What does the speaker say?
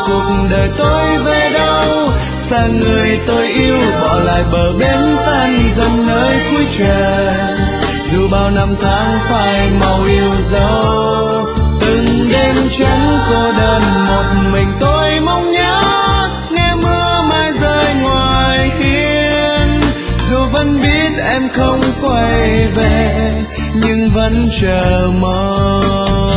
cuộc đời tôi về đâu, xa người tôi yêu bỏ lại bờ bến tan dần nơi cuối trời. Dù bao năm tháng phai màu yêu dấu, từng đêm trắng cô đơn một mình tôi mong nhớ, nghe mưa mai rơi ngoài hiên. Dù vẫn biết em không quay về nhưng vẫn chờ mong.